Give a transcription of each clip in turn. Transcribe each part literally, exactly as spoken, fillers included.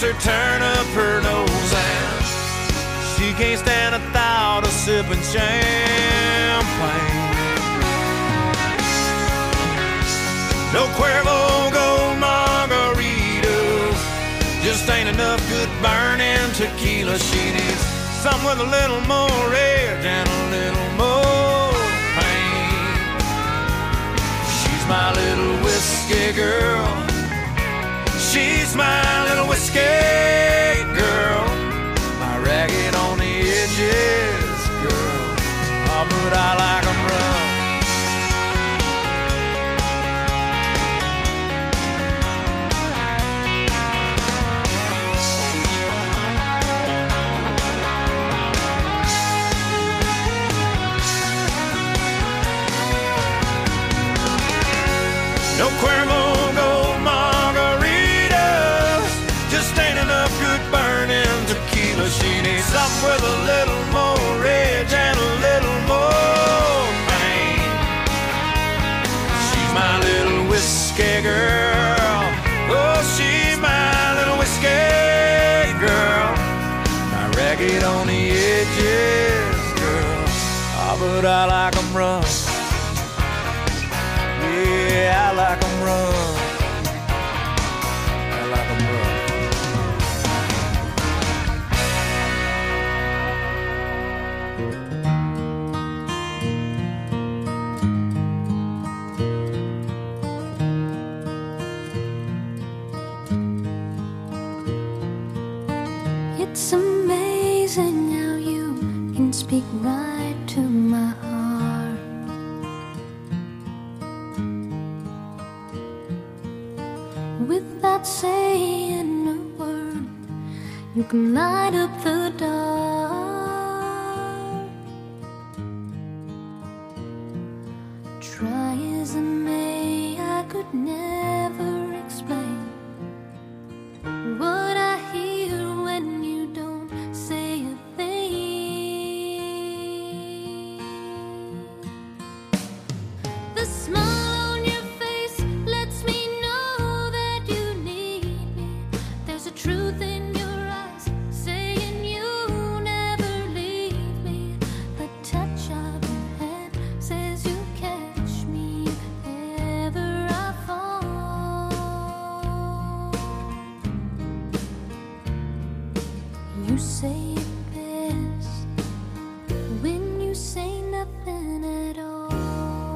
her turn up her nose, and she can't stand the thought of sipping champagne. No Cuervo Gold margaritas, just ain't enough good burning tequila. She needs something with a little more edge and a little more pain. She's my little whiskey girl. She's my little whiskey girl. My ragged on the edges girl. Oh, but I like 'em rough. No Cuervo Gold margaritas, just ain't enough good burning tequila. She needs something with a little more edge and a little more pain. She's my little whiskey girl. Oh, she's my little whiskey girl. My ragged on the edges girl. Oh, but I like 'em rough. Yeah, I like 'em rough. I like 'em rough. It's amazing how you can speak right to my heart. Without saying a word, you can light up the dark. Try as I may, I could never explain what I hear when you don't say a thing. The smile on your face lets me know that you need me. There's a truth in your eyes saying you never leave me. The touch of your hand says you catch me if ever I fall. You say it best when you say nothing at all.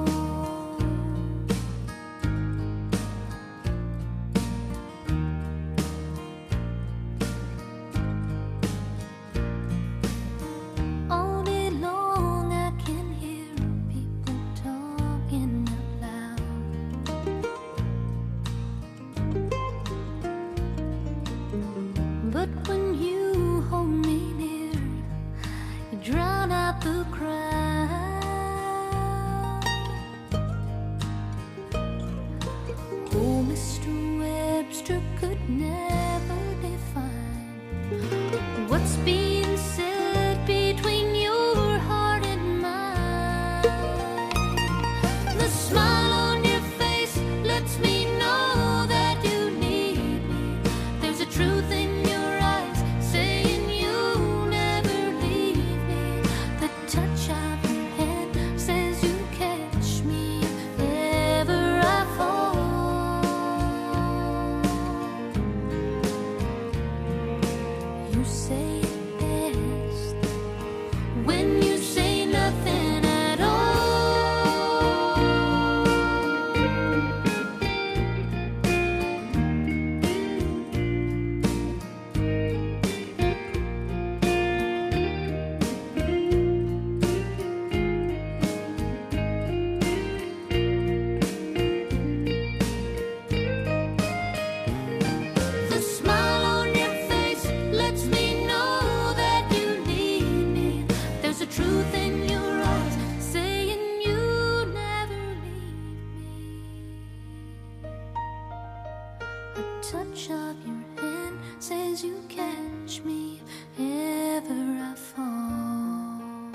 All day long I can hear people talking out loud. But when you hold me near, you drown out the crowd. Oh, Mister Webster could never define what's being said between your heart and mine. The smile on your face lets me know that you need me. There's a truth in your eyes saying you never leave me. The touch of your hand says you catch me if ever I fall. You say it best when you say nothing at all. The smile on your face lets me know that you need me. There's a truth in your eyes saying you never leave me. A touch of your hand says you catch me if ever I fall.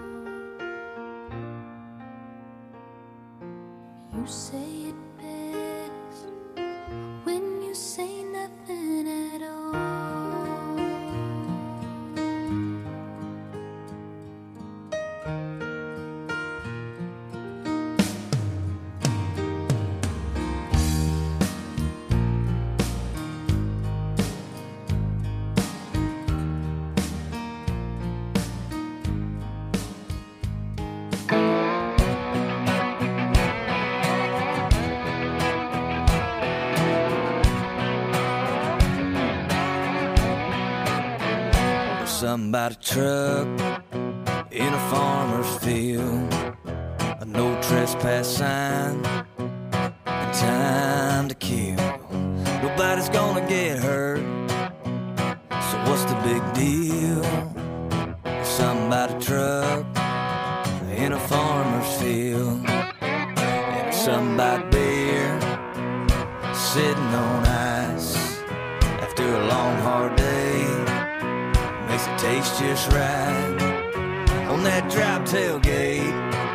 You say it best when you say nothing at all. Somebody truck in a farmer's field, a no trespass sign, and time to kill. Nobody's gonna get hurt, so what's the big deal? Somebody truck in a farmer's field, and somebody beer sitting on ice after a long hard day. Makes it taste just right on that drop tailgate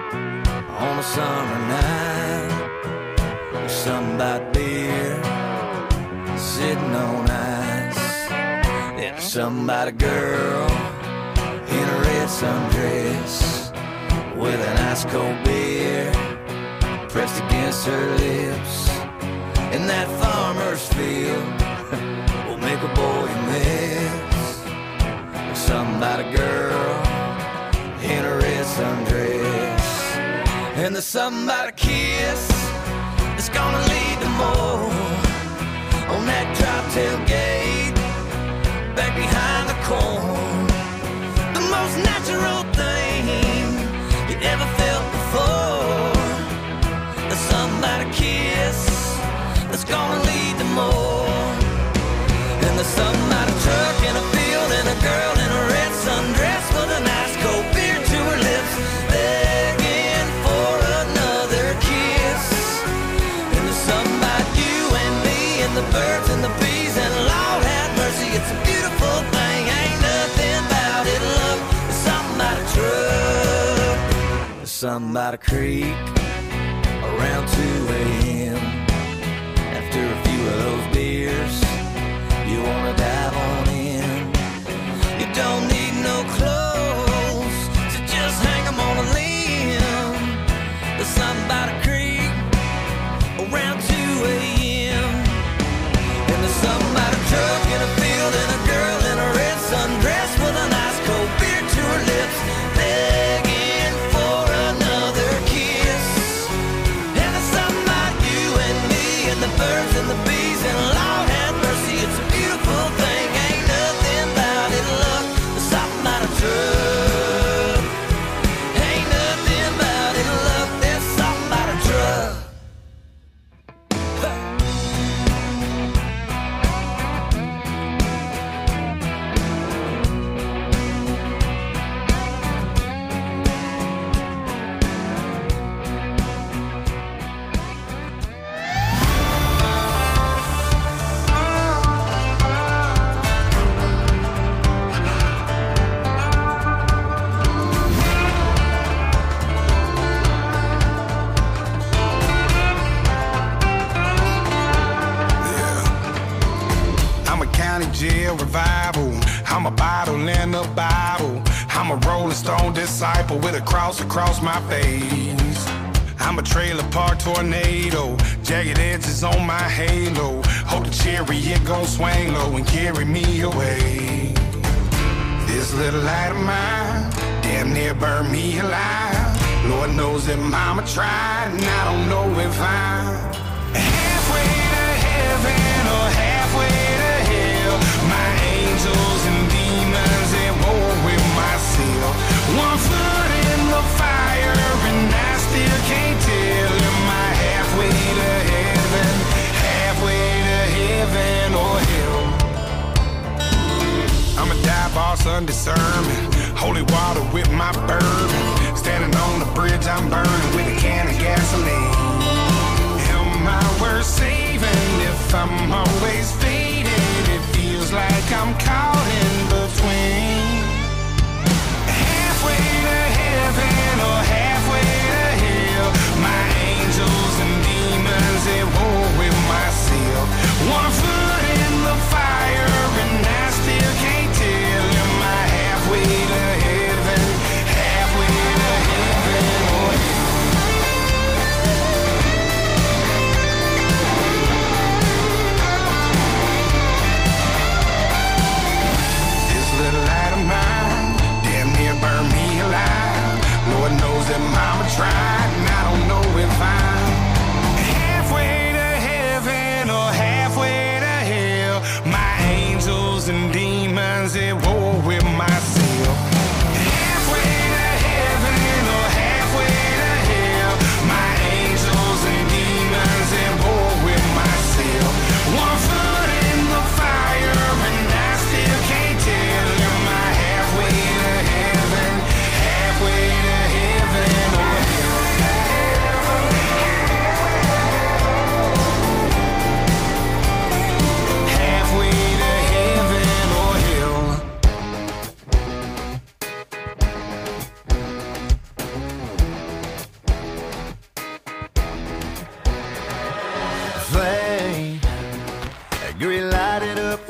on a summer night. There's something about beer sitting on ice, and there's something about a girl in a red sundress with an ice cold beer pressed against her lips. In that farmer's field will make a boy miss. Something about a girl in a red sundress, and there's something about a kiss that's gonna lead to more on that drop tailgate back behind the corn. The most natural thing you ever felt before. There's something about a kiss that's gonna lead to more, and there's something about a truck in a field and a girl in a red sundress with an ice cold beer to her lips, begging for another kiss. And there's something about you and me and the birds and the bees, and Lord have mercy, it's a beautiful thing. Ain't nothing about it, love. There's something about a truck, there's something about a creek around two a.m. After a few of those beers, you wanna dive on in. You don't need no clothes, so just hang 'em on a limb. There's something about a creek around two a.m. And there's something about a truck in a field and a girl in a red sundress with an ice cold beer to her lips, begging for another kiss. And there's something about you and me and the birds and the bees, and Lord have mercy, it's a beautiful thing. Ain't nothing about it, love. There's something about a truck. Ain't nothing about it, love. There's something about a truck. Jail revival. I'm a bottle in a Bible. I'm a Rolling Stone disciple with a cross across my face. I'm a trailer park tornado, jagged edges on my halo. Hope the chariot gon' swing low and carry me away. This little light of mine damn near burned me alive. Lord knows that mama tried, and I don't know if I'm halfway to heaven or halfway to hell. My angels and demons at war with myself. One foot in the fire and I still can't tell. Am I halfway to heaven, halfway to heaven or hell? I'm a dive boss undiscernment, holy water with my bourbon. Standing on the bridge I'm burning with a can of gasoline. Am I worth saving if I'm always faded? It feels like I'm caught in between. Halfway to heaven or halfway to hell. My angels and demons at war with myself. One foot in the fire and I still can't tell. Am I halfway to heaven, halfway to heaven or hell?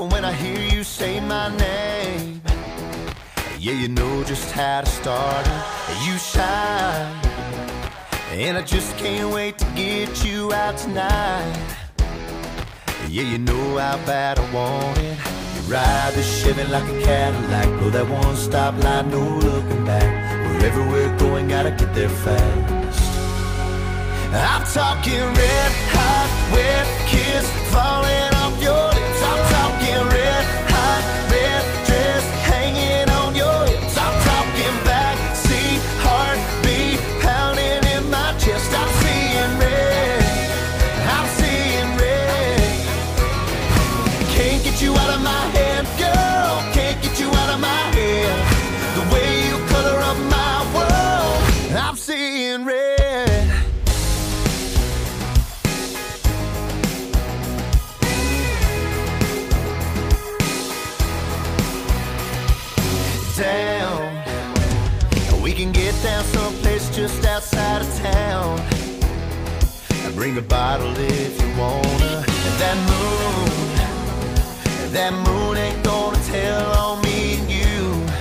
when I hear you say my name. Yeah, you know just how to start it. You shine, and I just can't wait to get you out tonight. Yeah, you know how bad I want it. You ride the Chevy like a Cadillac, blow that one stop light, no looking back. Wherever we're going, gotta get there fast. I'm talking red hot, wet kiss falling off your lips. I'm talking red hot, red dress hanging on your hips. I'm talking backseat heartbeat pounding in my chest. I'm seeing red, I'm seeing red. Can't get you out of my head, girl. Can't get you out of my head. The way you color up my world, I'm seeing red. Down, we can get down someplace just outside of town. Bring a bottle if you wanna. And that moon, that moon ain't gonna tell on me and you.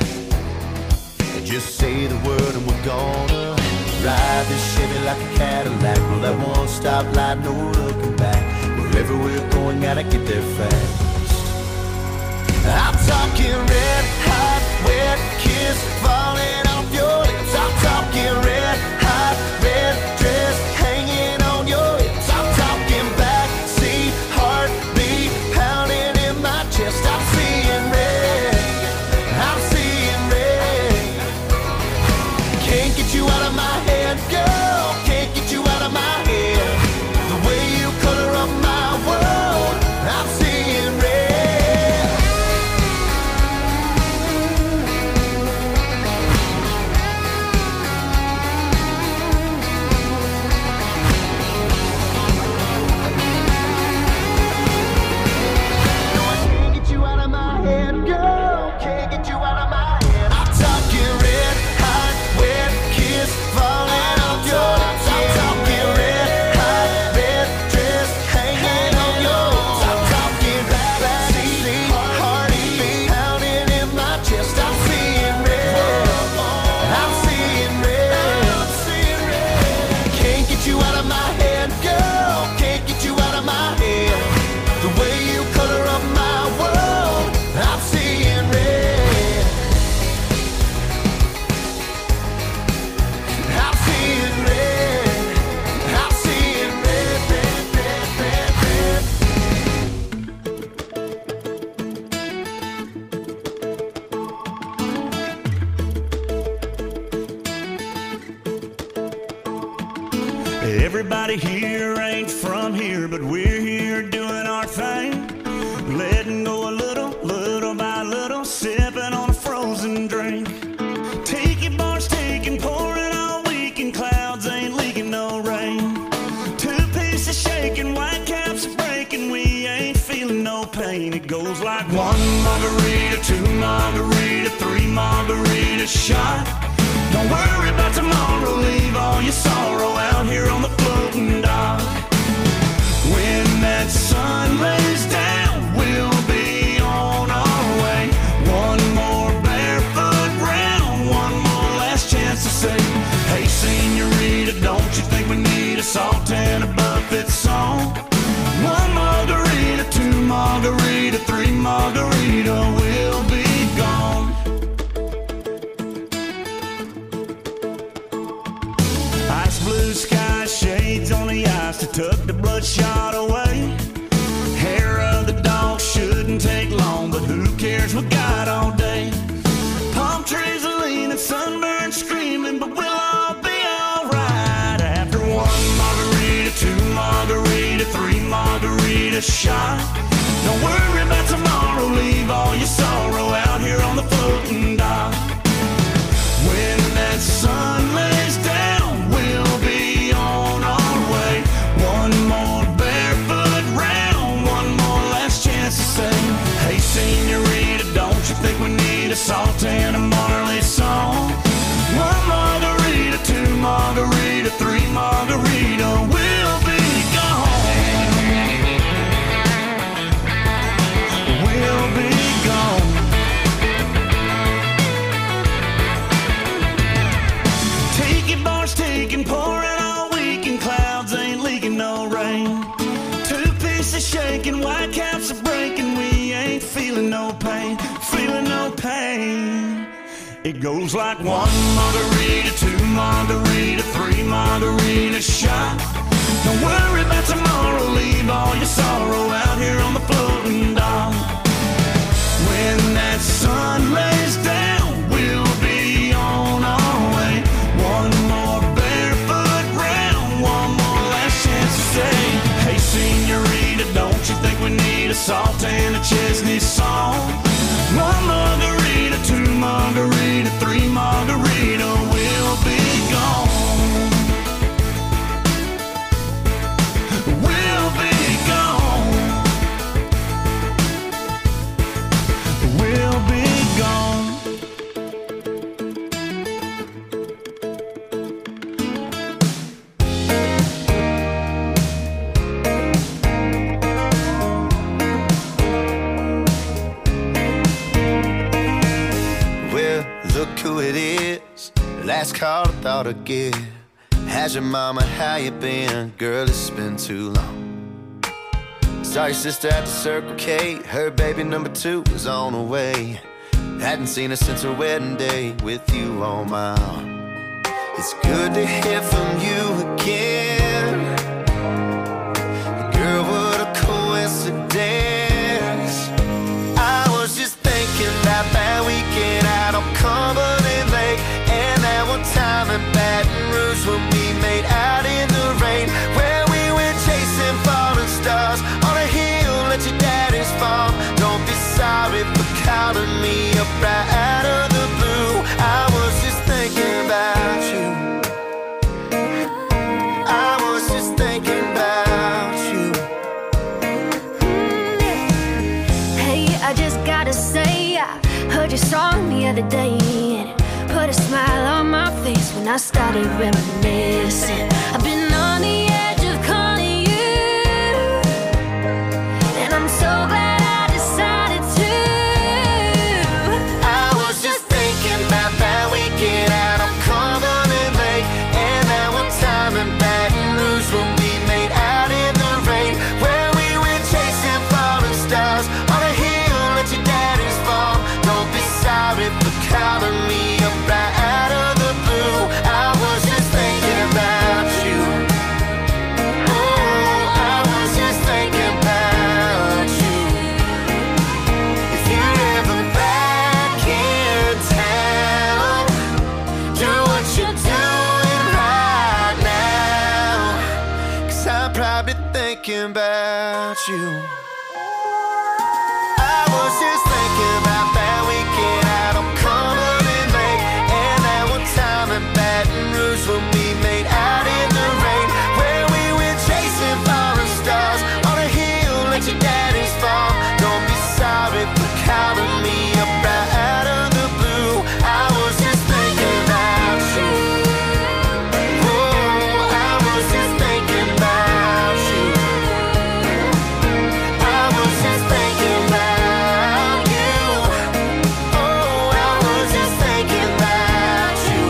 Just say the word and we're gonna ride this Chevy like a Cadillac. Roll that one stop light, no looking back. Wherever we're going, gotta get there fast. I'm talking red hot, wet kiss falling off your lips. I'm talking red hot, red dress hanging on your hips. I'm talking backseat heartbeat pounding in my chest. I'm seeing red, I'm seeing red. Can't get you out of my head, girl. Can't get you out of my head. The way you color up my world, I'm seeing red. Everybody here ain't from here, but we're here doing our thing. Letting go a little, little by little, sipping on a frozen drink. Tiki bars taking, pouring all weekend, clouds ain't leaking no rain. Two pieces shaking, white caps are breaking, we ain't feeling no pain. It goes like one margarita, two margarita, three margarita shot. Don't worry about tomorrow, leave all your sorrow out here on the floating dock. When that sun lays down, we'll be on our way. One more barefoot round, one more last chance to say, hey senorita, don't you think we need a salt and a buffet song? One margarita, two margarita, three margarita, we'll be gone. Blue sky shades on the ice to tuck the bloodshot away. Hair of the dog shouldn't take long, but who cares, we got all day. Palm trees are leaning, sunburned screaming, but we'll all be alright. After one margarita, two margarita, three margarita shot. Don't worry about tomorrow, leave all your sorrow out here on the floating dock. When that sun lays down, we'll be on our way. One more barefoot round, one more last chance to say, hey senorita, don't you think we need a salt and a Marley song? One margarita, two margarita, three margarita, we'll be gone. We'll shaking, white caps are breaking. We ain't feeling no pain, feeling no pain. It goes like one margarita, two margarita, three margarita shot. Don't worry about tomorrow, leave all your sorrow out here on the floating dock. When that sun lays down, we'll be on our way. One more barefoot round, one more last chance to say, hey senorita, don't you think we need a salt and a Chesney song? One margarita, two margarita, three margarita, we'll be gone. We'll be gone. We'll be gone. Well, look who it is. Last call I thought I'd get. How's your mama, how you been? Girl, it's been too long. Saw your sister at the Circle K. Her baby number two was on the way. Hadn't seen her since her wedding day with you on my arm. It's good to hear from you again. Girl, what a coincidence. I was just thinking about that weekend out on Cumberland Lake, and that one time in Baton Rouge when we made out in the rain, where we went chasing falling stars on a hill at your daddy's farm. Don't be sorry for calling me up right out of the blue. I was just thinking about you. I was just thinking about you. Hey, I just gotta say, I heard your song the other day, and it put a smile on my face when I started reminiscing. I've been on the edge of calling you, and I'm so glad I decided to. I was just thinking about that weekend out on Cumberland Lake, and that one time in Baton Rouge when we made out in the rain, where we went chasing falling stars on a hill at your daddy's farm. Don't be sorry for calling me up right out of the blue. I was just thinking about you. Oh, I was just thinking about you. If you're ever back in town, do what you're doing right now, 'cause I'm probably thinking about you. I was just thinking about that weekend out on Cumberland Lake, and that one time in Baton Rouge when we made out in the rain, where we went chasing falling stars on a hill at your daddy's farm. Don't be sorry for calling me up right out of the blue. I was just thinking about you. Oh, I was just thinking about you. I was just thinking about you. Oh, I was just thinking about you.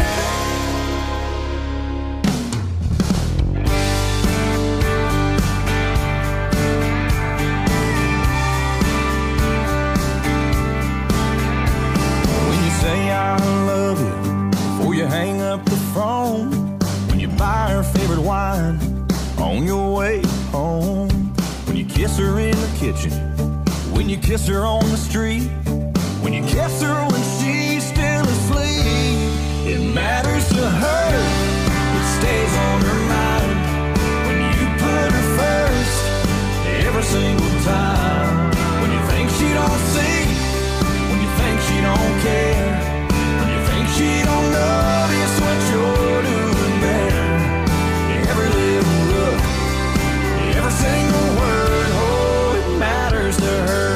When you say I love you before you hang up the phone, when you buy her favorite wine on your way home, when you kiss her in the kitchen, when you kiss her on the street, when you kiss her when she's still asleep, it matters to her, it stays on her mind. When you put her first every single time, when you think she don't see, when you think she don't care, when you think she don't notice what you're doing there, every little look, every single word, oh, it matters to her.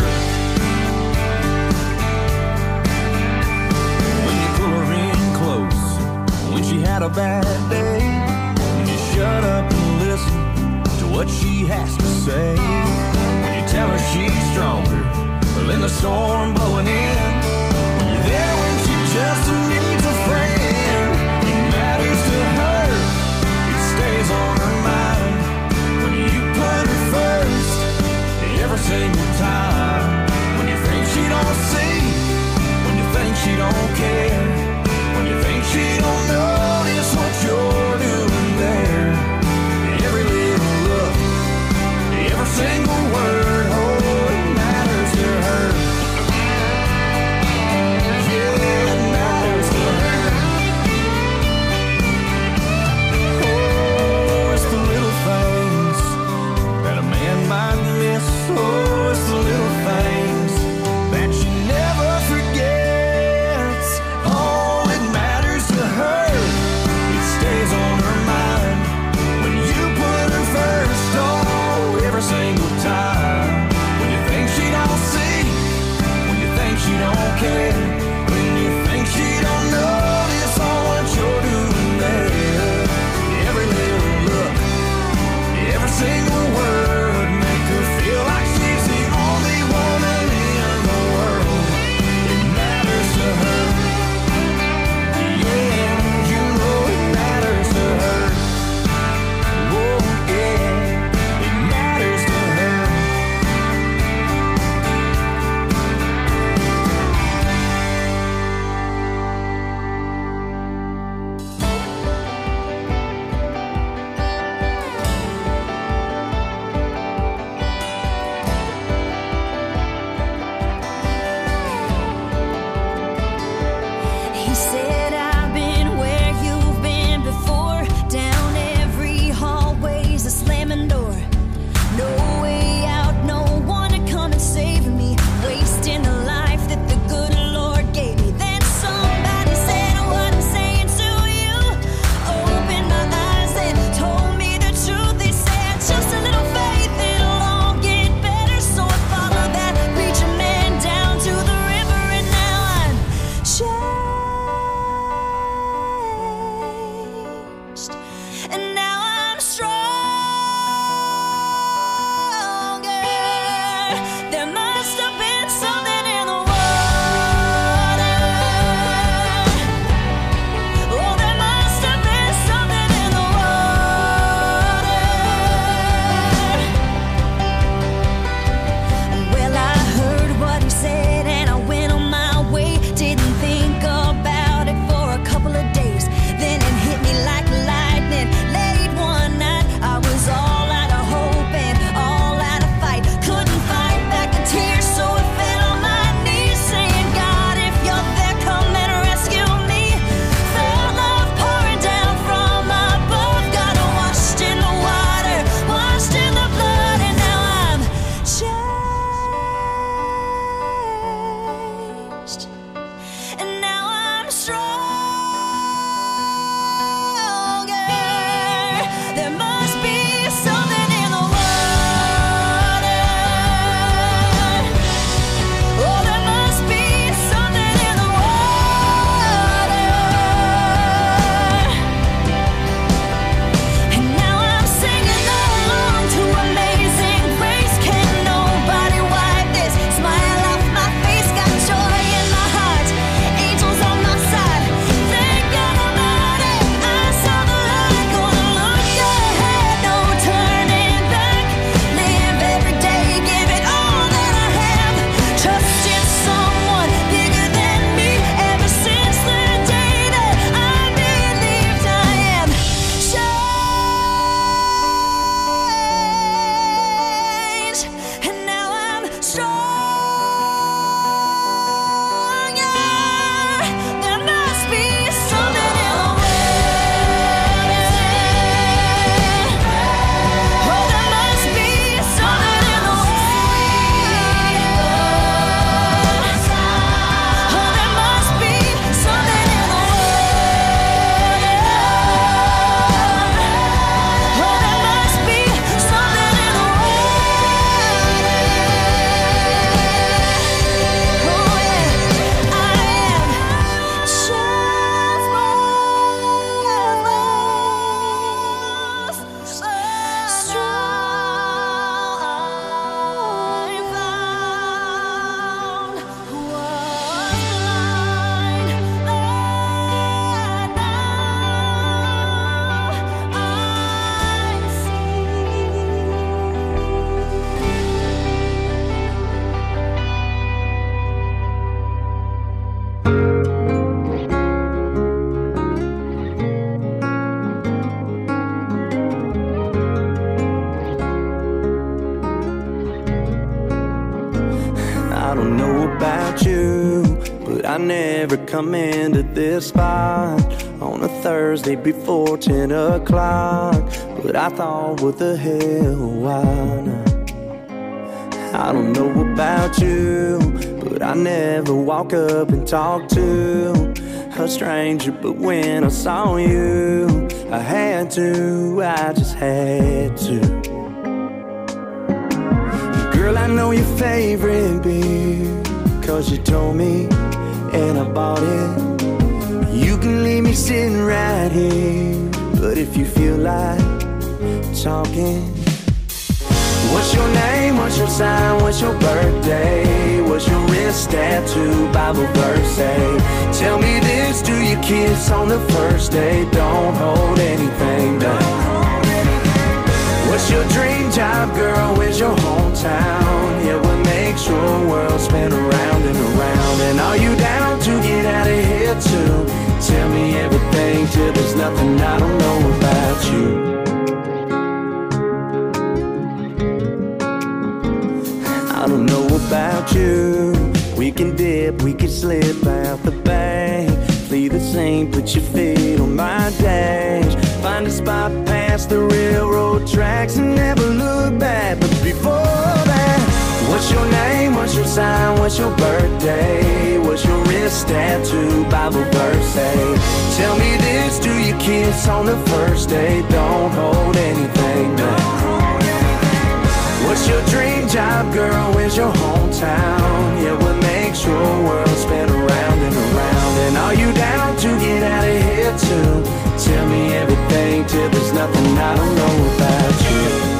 When you pull her in close, when she had a bad day, when you shut up and listen to what she has to say, when you tell her she's stronger than the storm blowing in, when you're there when she just needs a friend, it matters to her, it stays on her mind. When you put her first don't know about you, but I never come into this spot on a Thursday before ten o'clock. But I thought, what the hell, why not? I don't know about you, but I never walk up and talk to a stranger. But when I saw you, I had to, I just had to. Girl, I know your favorite beer, cause you told me, and I bought it. You can leave me sitting right here, but if you feel like talking, what's your name, what's your sign, what's your birthday, what's your wrist tattoo, Bible verse say? Tell me this, do you kiss on the first day? Don't hold anything back. What's your dream job, girl, where's your hometown? Yeah, what makes your world spin around and around? And are you down to get out of here too? Tell me everything till there's nothing I don't know about you. I don't know about you. We can dip, we can slip out the bank, flee the scene, put your feet on my dash, find a spot past the railroad tracks and never look back. But before that, what's your name, what's your sign, what's your birthday, what's your wrist tattoo, Bible verse say? Tell me this, do you kiss on the first day? Don't hold anything back. What's your dream job, girl, where's your hometown? Yeah, what makes your world spin around and around? And are you down to get out of here too? Tell me everything till there's nothing I don't know about you.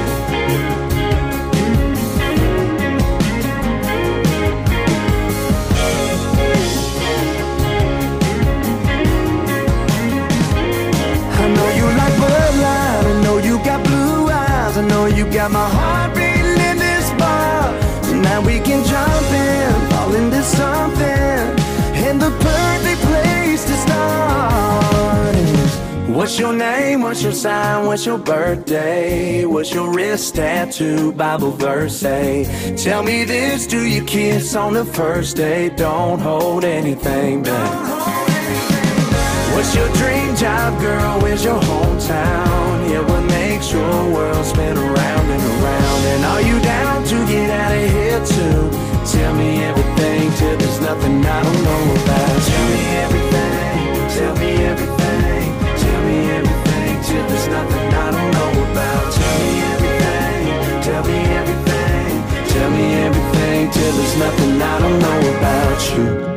I know you like Bud Light, I know you got blue eyes, I know you got my heart beating in this bar. Tonight we can jump in, fall into something, and the perfect place to start is, what's your name, what's your sign, what's your birthday, what's your wrist tattoo, Bible verse say? Tell me this, do you kiss on the first day? Don't hold anything back. What's your dream job, girl, where's your hometown? Yeah, what makes your world spin around and around? And are you down to get out of here too? Tell me everything till there's nothing I don't know about. Tell me everything, tell me everything, tell me everything till there's nothing I don't know about. Tell me everything, tell me everything, tell me everything till there's nothing I don't know about you.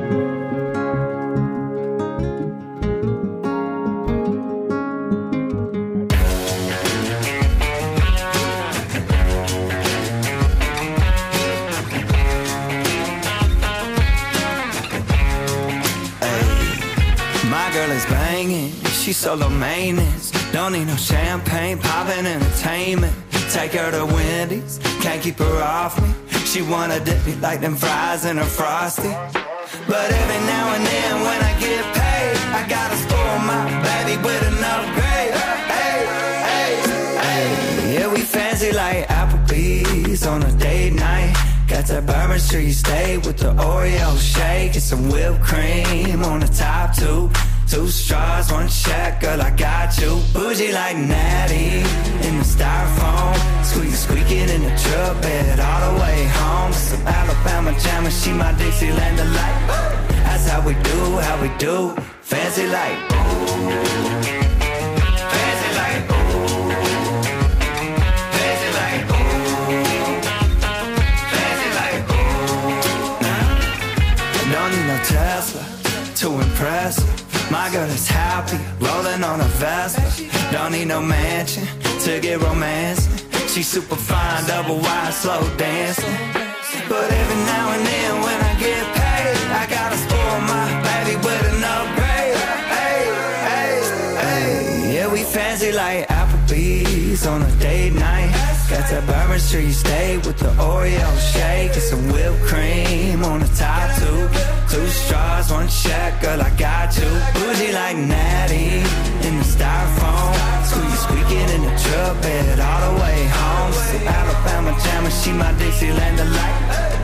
She's solo maintenance, don't need no champagne, poppin' entertainment. Take her to Wendy's, can't keep her off me. She wanna dip me like them fries in her Frosty. But every now and then when I get paid, I gotta spoil my baby with an upgrade. Hey, hey, hey. Yeah, we fancy like Applebee's on a date night. Got that Bourbon Street steak with the Oreo shake and some whipped cream on the top two. Two straws, one check, girl, I got you. Bougie like Natty in the styrofoam. Squeaky, squeaking in the truck bed all the way home. Some Alabama jammer, she my Dixieland delight. That's how we do, how we do. Fancy like, ooh. Fancy like, ooh. Fancy like, ooh. Fancy like, ooh. Nah, don't need no Tesla to impress her. My girl is happy, rolling on a Vespa. Don't need no mansion to get romancing. She's super fine, double wide, slow dancing. But every now and then when I get paid, I gotta spoil my baby with an upgrade. Hey, hey, hey. Yeah, we fancy like Applebee's on a date night. Got that Bourbon Street steak with the Oreo shake and some whipped cream on the top two. Two straws, one check, girl, I got you. Bougie like Natty in the styrofoam. Squeaky, squeaking in the truck bed all the way home. Some Alabama jammer, she my Dixieland delight. That's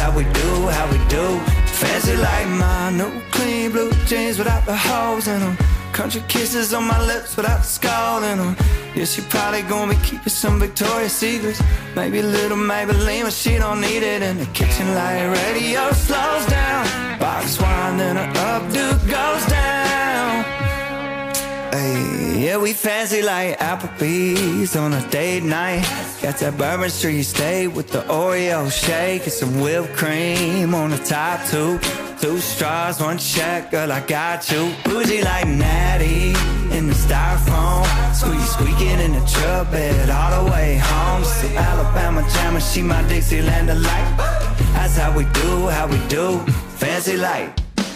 how we do, how we do. Fancy like my new clean blue jeans without the holes in them. Country kisses on my lips without the skull in them. Yeah, she probably gonna be keeping some Victoria's Secrets. Maybe a little Maybelline, but she don't need it. In the kitchen light radio slows down. Box wine, then her updo goes down. Hey, yeah, we fancy like Applebee's on a date night. Got that Bourbon Street steak with the Oreo shake and some whipped cream on the top two. Two straws, one check, girl, I got you. Bougie like Natty in the styrofoam. Squeaky squeaking in the truck bed all the way home. So Alabama jammer, she my Dixieland delight. That's how we do, how we do. Fancy like.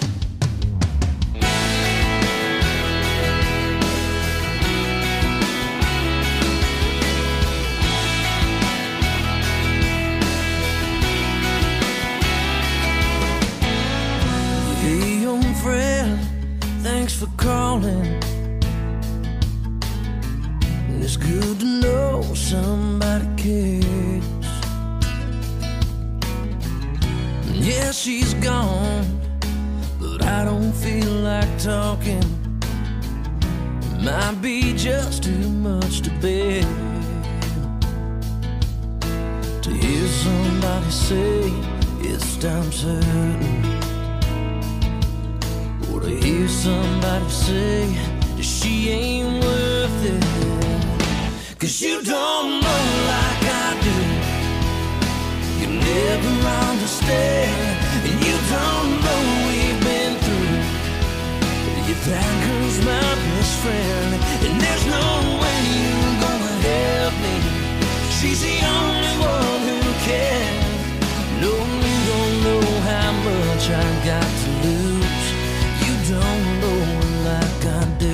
Thanks for calling. It's good to know somebody cares. Yeah, she's gone, but I don't feel like talking. It might be just too much to bear to hear somebody say it's time certain. To hear somebody say that she ain't worth it. Cause you don't know like I do. You never understand. And you don't know we've been through. Yeah, that girl's my best friend. And there's no way you're gonna help me. She's the only one who can. No, you don't know how much I got to lose. Don't know like I do.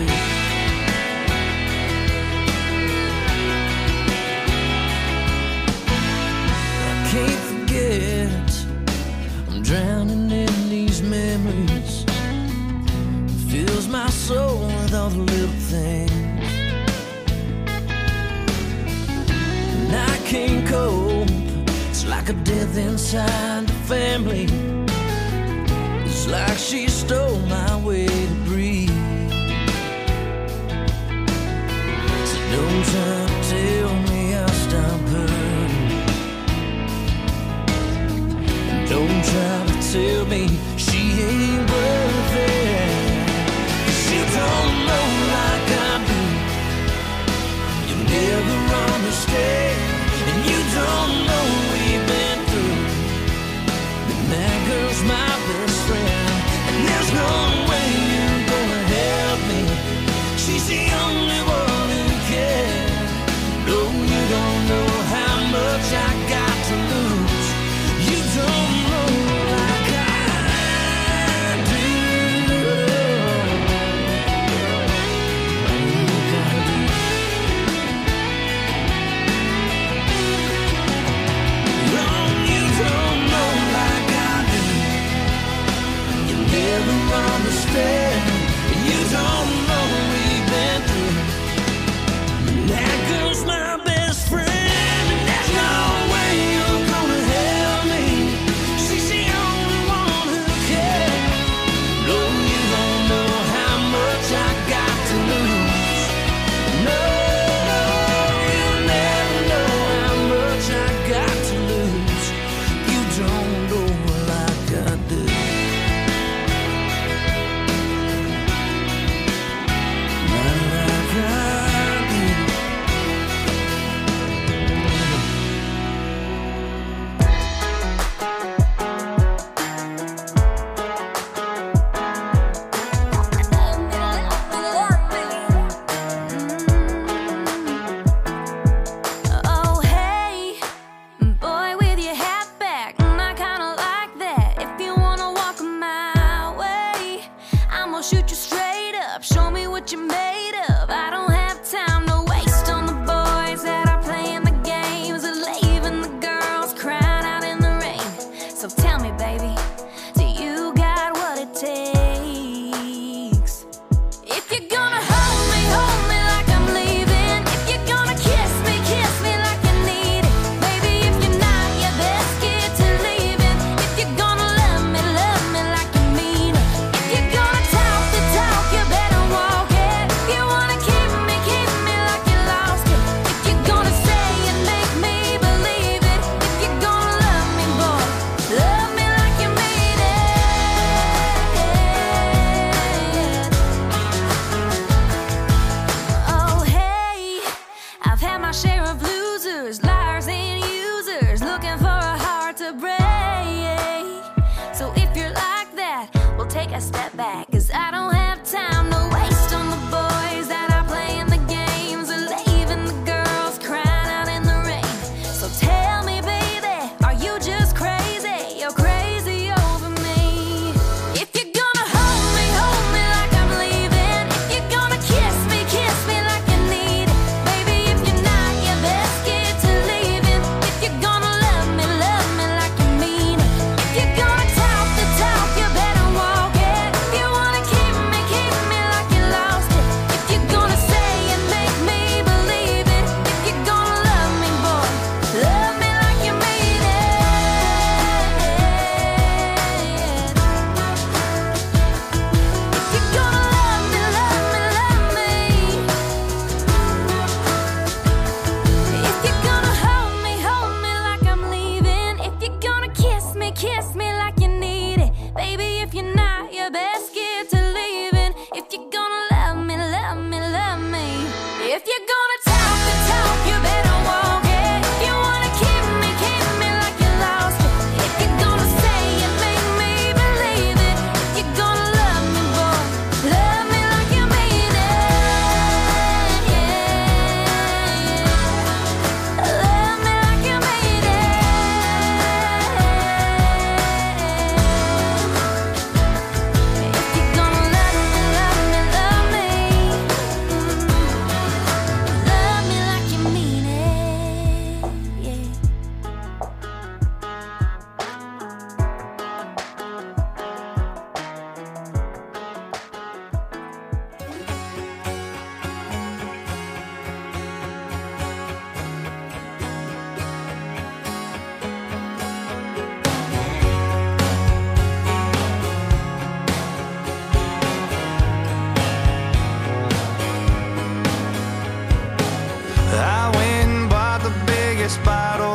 I can't forget. I'm drowning in these memories. It fills my soul with all the little things. And I can't cope. It's like a death inside the family. It's like she stole my way to breathe. So don't try to tell me I'll stop hurting. And don't try to tell me she ain't worth it. 'Cause you don't know like I do. You never understand. And you don't know we've been through. And that girl's my best friend. There's no way you're gonna help me. She's the only one who cares.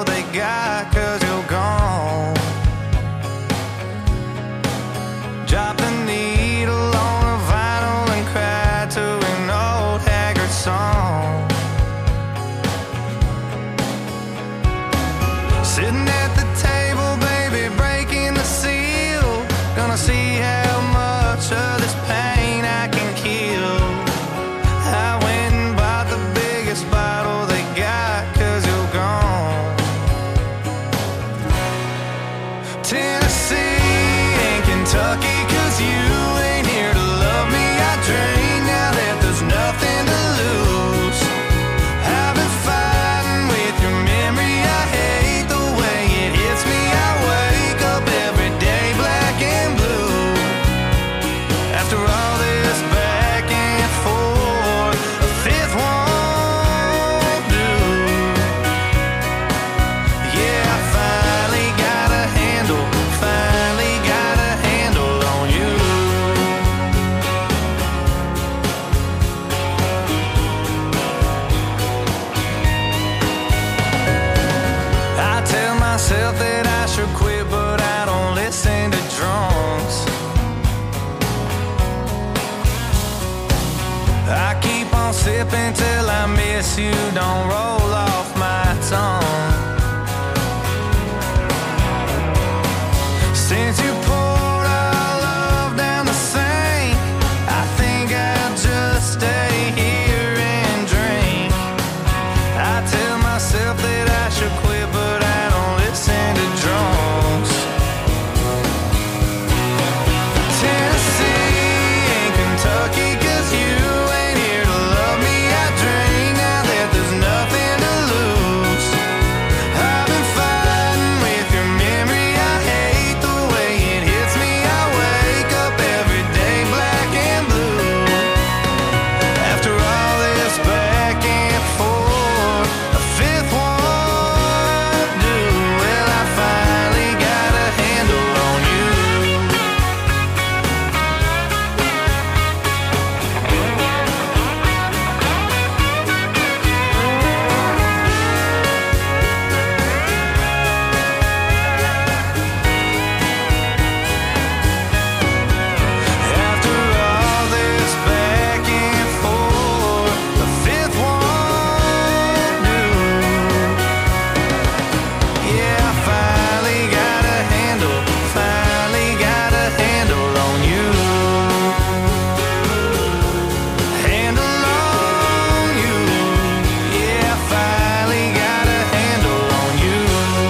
they got, cause you're gone. Drop the needle on a vinyl and cry to an old haggard song. Sitting at the table, baby, breaking the seal. Gonna see how much of this pain I can kill. I went and bought the biggest bottle they got, cause you're gone. Tennessee and Kentucky, cause you ain't here to love me. I drink now that there's nothing to lose. I've been fighting with your memory. I hate the way it hits me. I wake up every day black and blue. After all this back and forth, a fifth won't do. Yeah, I finally got a handle, finally got a handle on you. I tell myself that I should quit, but I don't listen to drunks. I keep on sipping till I miss you, don't roll off my tongue. Since you poured our love down the sink, I think I'll just stay here and drink. I tell myself that I should quit, but I don't listen to drunks. Tennessee and Kentucky, cause you ain't here to love me. I drink now that there's nothing to lose. I've been fighting with your memory. I hate the way it hits me. I wake up every day black and blue. After all this back and forth, a fifth won't do. Well, I finally got a handle on you. After all this back and forth, a fifth won't do. Yeah, I finally got a handle, finally got a handle on you. Handle on you. Yeah, I finally got a handle on you.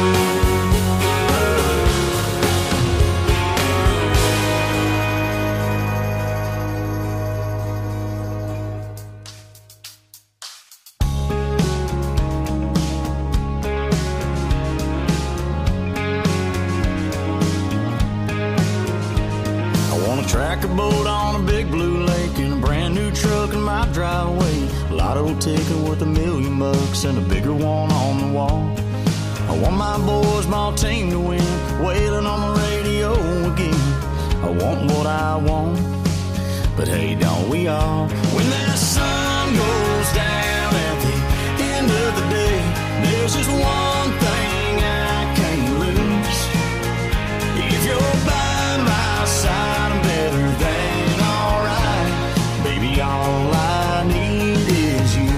I want a tracker boat on a big blue lake and a brand new truck in my driveway. A lotto ticket worth a million bucks and a bigger one on the wall. I want my boys' ball team to win, wailing on the radio again. I want what I want, but hey, don't we all? When that sun goes down at the end of the day, there's just one thing I can't lose. If you're by my side, I'm better than alright. Baby, all I need is you.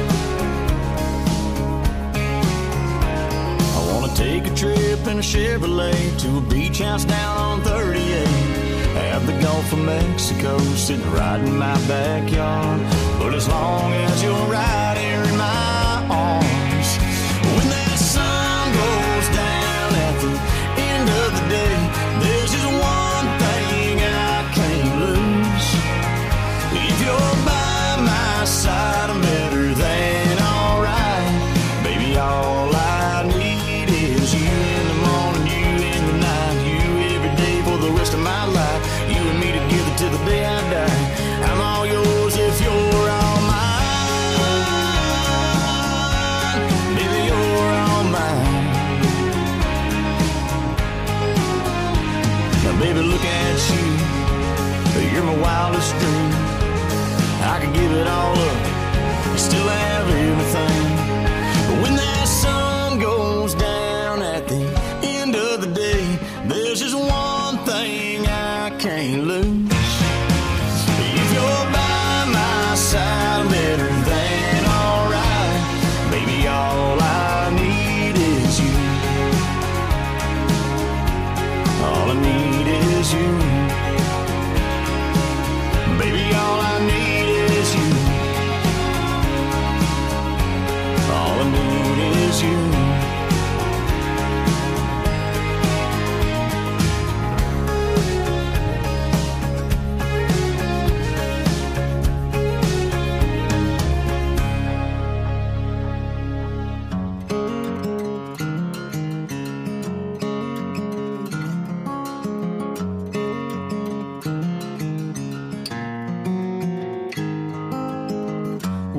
I wanna take a trip in a Chevrolet to a beach house down on thirty-eight. Have the Gulf of Mexico sitting right in my backyard. But as long as you're right here in my arms, when that sun goes down at the end of the day, there's just one thing I can't lose. If you're by my side, I'm better than alright. Baby, all I need is you in the morning, you in the night, you every day for the rest of my life. You and me together till the day I die. I'm all yours if you're all mine. Baby, you're all mine. Now, baby, look at you. You're my wildest dream. I could give it all up, still have everything. But when that sun goes down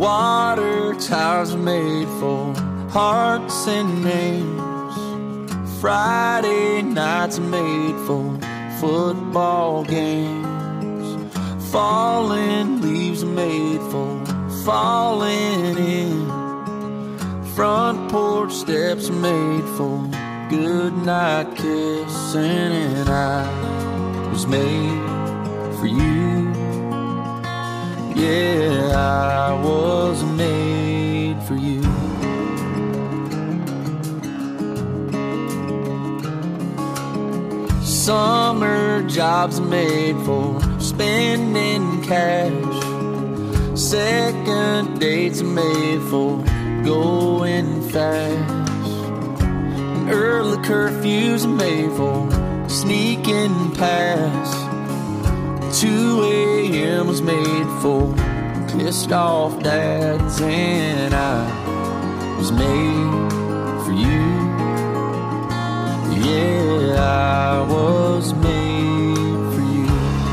Water towers are made for hearts and names. Friday nights are made for football games. Falling leaves are made for falling in. Front porch steps are made for goodnight kissing. And I was made for you. Yeah, I was made for you. Summer jobs are made for spending cash. Second dates are made for going fast. Early curfews are made for sneaking past. two a.m. was made for pissed off dads. And I was made for you. Yeah, I was made for you.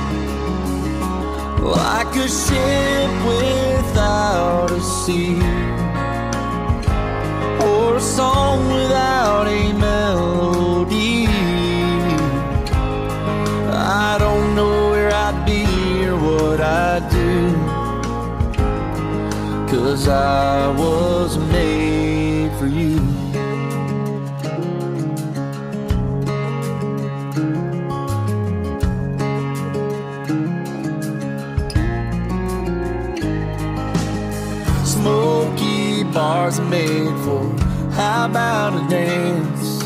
Like a ship without a sea, or a song without a melody. I don't know where I'd be or what I'd do, 'cause I was made for you. Smoky bars are made for how about a dance?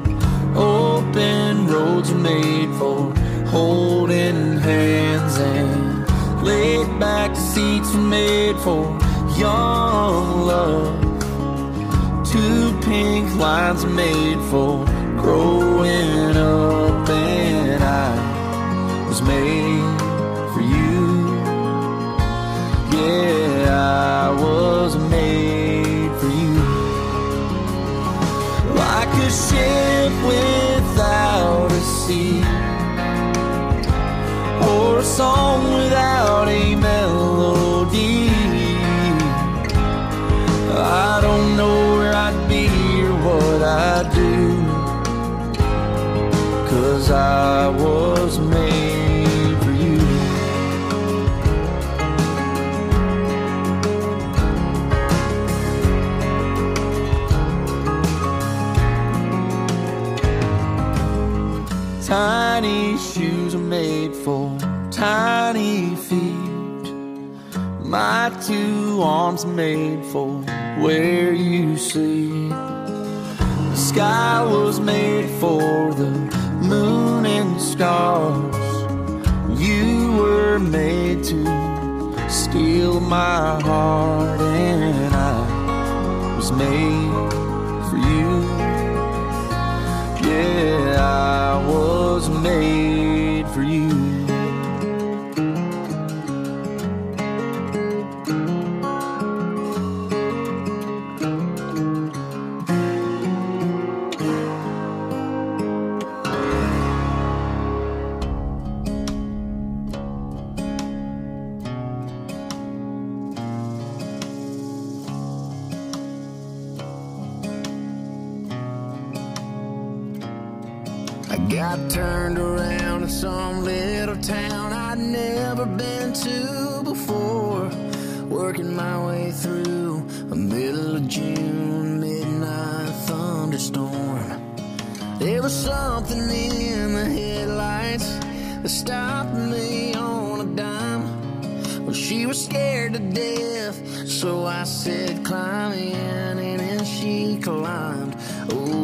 Open roads are made for holding hands, and laid back seats are made for young love. Two pink lines are made for growing up. And I was made for you. Yeah, I was made for you. Like a ship without a sea, or a song without a melody. I don't know where I'd be or what I'd do, 'cause I was made for you. Tiny shoes are made for tiny feet. My two arms are made for where you sleep. The sky was made for the moon and stars. You were made to steal my heart. And I was made for you. Yeah, I was made for you. Got turned around in some little town I'd never been to before, working my way through a middle of June midnight thunderstorm. There was something in the headlights that stopped me on a dime. Well, she was scared to death, so I said climb in, and then she climbed. Oh,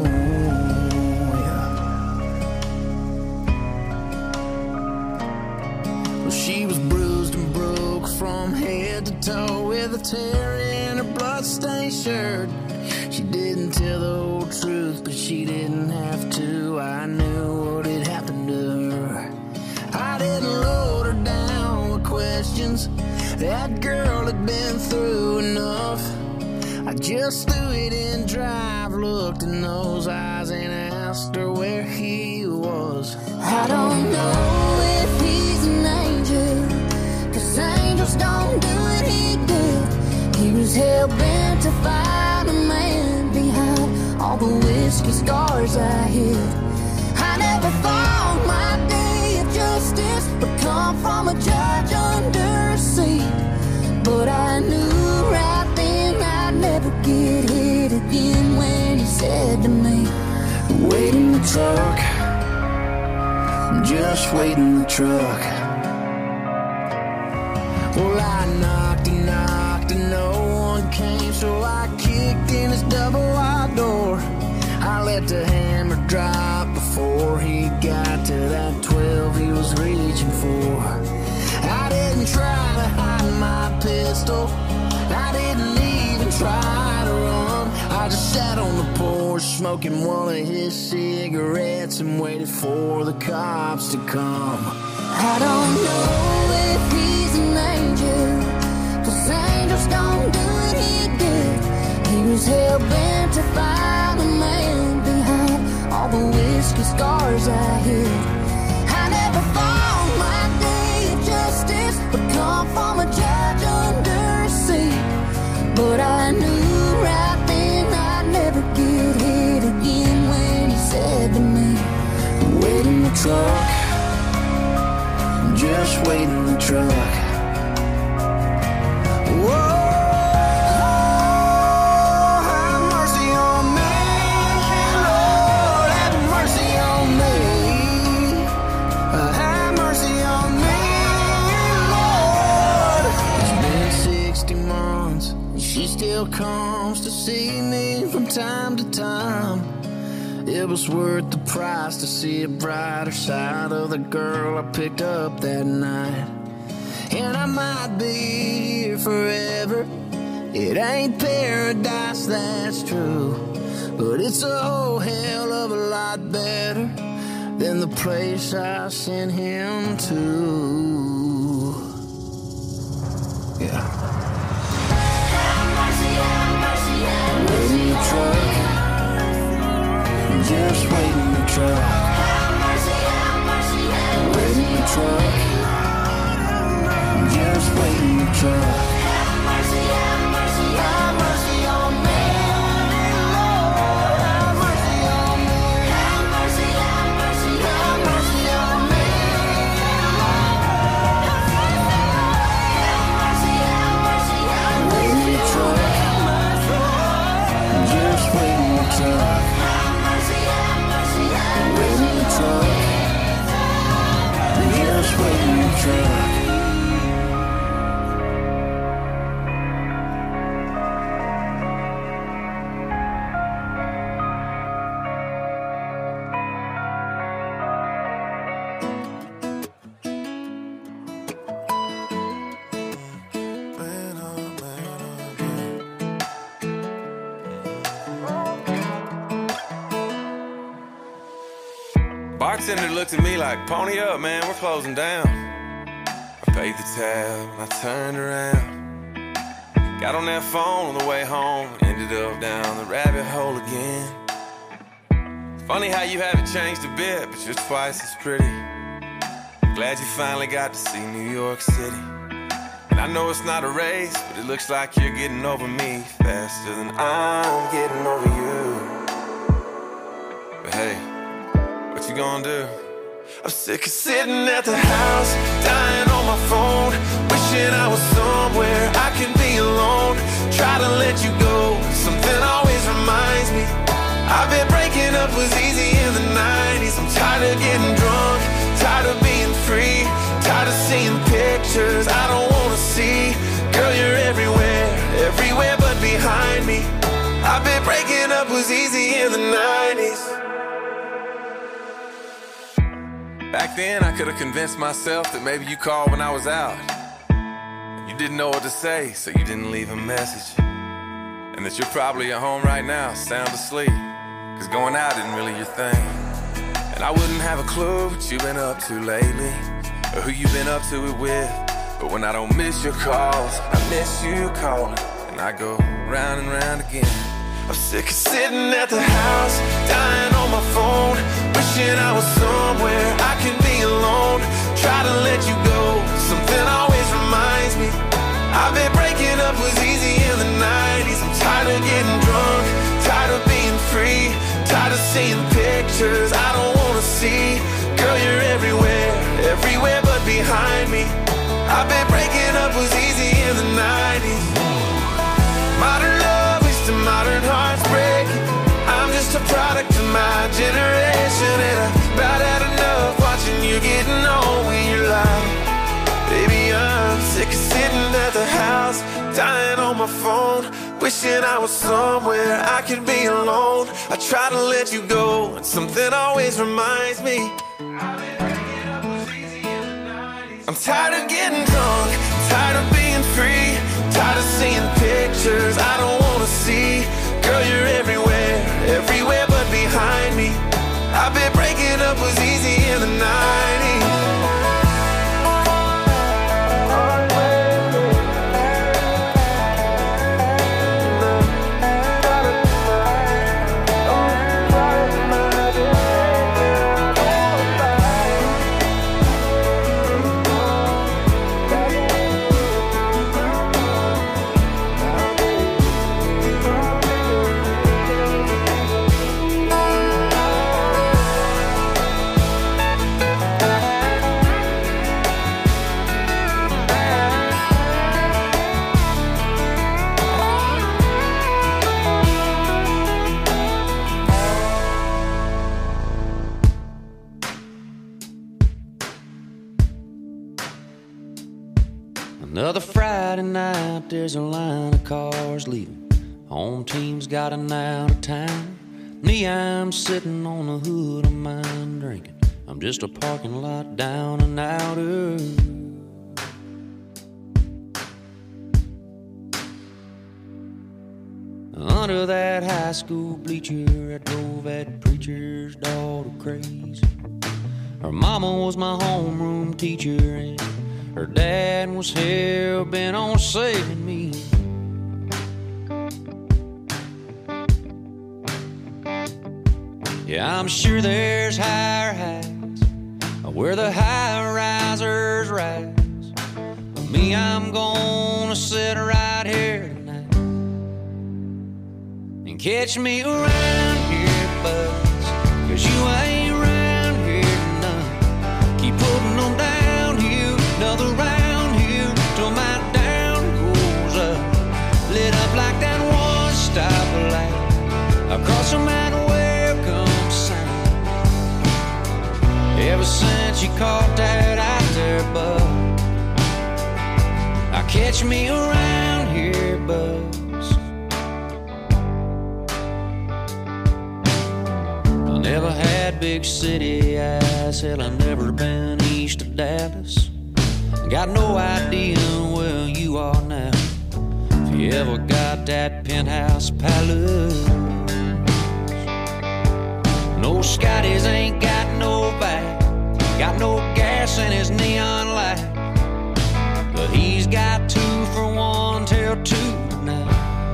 she was bruised and broke from head to toe, with a tear in her bloodstained shirt. She didn't tell the whole truth, but she didn't have to. I knew what had happened to her. I didn't load her down with questions. That girl had been through enough. I just threw it in drive, looked in those eyes, and asked her where he was. I don't know if he's an angel, 'cause angels don't do what he did. was hell-bent to find a man behind all the whiskey scars I hid. I never thought my day of justice would come from a judge under a seat, but I knew right then I'd never get hit again when he said to me, wait in the truck, just wait in the truck. Well, I knocked and knocked and no one came, so I kicked in his double-wide door. I let the hammer drop before he got to that twelve he was reaching for. I didn't try to hide my pistol, I didn't even try to run. I just sat on the porch smoking one of his cigarettes and waited for the cops to come. I don't know if he's an angel, 'cause angels don't do what he did. He was hell-bent to find a man behind all the whiskey scars I hid. I never thought my day of justice would come from a judge under a seat, but I knew right then I'd never get hit again when he said to me, wait in the truck, just wait in the truck. Whoa. Comes to see me from time to time. It was worth the price to see a brighter side of the girl I picked up that night. And I might be here forever, it ain't paradise, that's true, but it's a whole hell of a lot better than the place I sent him to. Yeah. Wait in the truck, just wait in the truck. Wait in the truck, just wait in the truck. Have mercy, have mercy, have mercy on me, Lord. Have mercy on me. Have mercy, have mercy, have mercy on me, Lord. Have mercy, have mercy, have mercy. Wait in the truck. Just wait in the truck. Have mercy, have mercy, have mercy. Wait in the truck. Just wait in the truck. Bartender looked at me like, pony up, man, we're closing down. I paid the tab and I turned around. Got on that phone on the way home, ended up down the rabbit hole again. It's funny how you haven't changed a bit, but you're twice as pretty. Glad you finally got to see New York City. And I know it's not a race, but it looks like you're getting over me faster than I'm getting over you. But hey, what you gonna do? I'm sick of sitting at the house, dying on my phone, wishing I was somewhere I can be alone. Try to let you go, something always reminds me I've been breaking up was easy in the nineties. I'm tired of getting drunk, tired of being free, tired of seeing pictures I don't wanna see. Girl, you're everywhere, everywhere but behind me. I've been breaking up was easy in the nineties. Back then, I could have convinced myself that maybe you called when I was out. You didn't know what to say, so you didn't leave a message. And that you're probably at home right now, sound asleep, 'cause going out isn't really your thing. And I wouldn't have a clue what you've been up to lately, or who you've been up to it with. But when I don't miss your calls, I miss you calling, and I go round and round again. I'm sick of sitting at the house, dying on my phone, wishing I was somewhere I can be alone. Try to let you go, something always reminds me I've been breaking up was easy in the seeing pictures I don't wanna see. Girl, you're everywhere, everywhere but behind me. I bet breaking up was easy in the nineties. Modern love leads to modern hearts breaking. I'm just a product of my generation, and I about had enough watching you getting on with your life. Baby, I'm sick of sitting at the house, dying on my phone, wishing I was somewhere I could be alone. I try to let you go, and something always reminds me I'm tired of getting drunk, tired of being free, tired of seeing pictures I don't wanna see. Girl, you're everywhere, everywhere but behind me. I bet breaking up was easy in the nineties. Another Friday night, there's a line of cars leaving. Home team's gotten out of town. Me, I'm sitting on the hood of mine drinking. I'm just a parking lot down and outer. Under that high school bleacher, I drove that preacher's daughter crazy. Her mama was my homeroom teacher, and her dad was hell-bent on saving me. Yeah, I'm sure there's higher heights where the high-risers rise. But me, I'm gonna sit right here tonight and catch me around here, buzz, 'cause you ain't around here none. Keep putting them downhill, another round here till my down goes up, lit up like that one stoplight across from that welcome sign. Ever since you caught that out there, bud, I catch me around here, buzz. I never had big city eyes, hell, I've never been east of Dallas. Got no idea where you are now, if you ever got that penthouse palace. No, Scotty's ain't got no back, got no gas in his neon light, but he's got two for one till two tonight.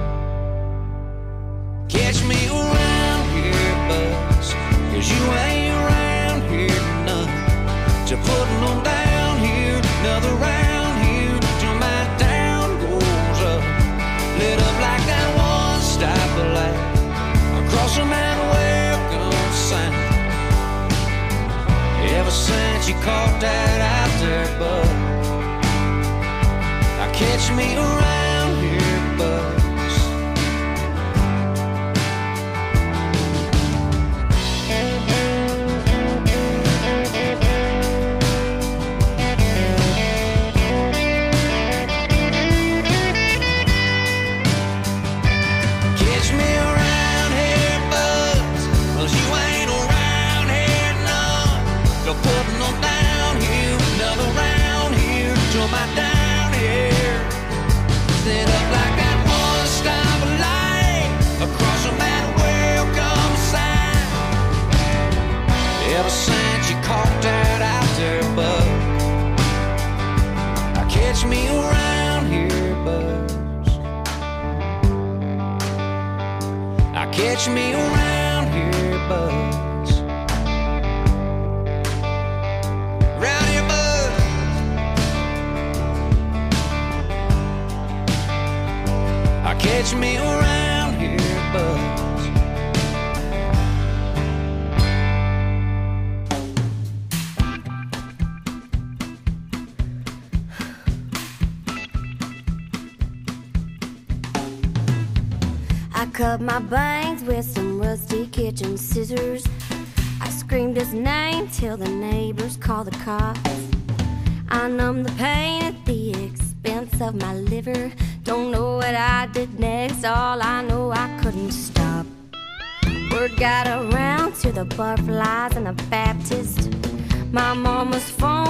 Catch me around here, buzz, 'cause you ain't around here none. Just putting them down here, another round here till my down goes up, lit up like that one stoplight across from that welcome sign. Ever since you caught that out there, bud, I catch me around here, buzz. Putting them down here, another round here till my down here, set up like that one stoplight across from that welcome sign. Ever since you caught that out there, bud, I catch me around here, buzz. I catch me around here, buzz. Catch me around here, buzz. cut my bangs with some rusty kitchen scissors. I screamed his name till the neighbors called the cops. I numbed the pain at the expense of my liver. Don't know what I did next, all I know I couldn't stop. Word got around to the butterflies and the Baptist. My mama's phone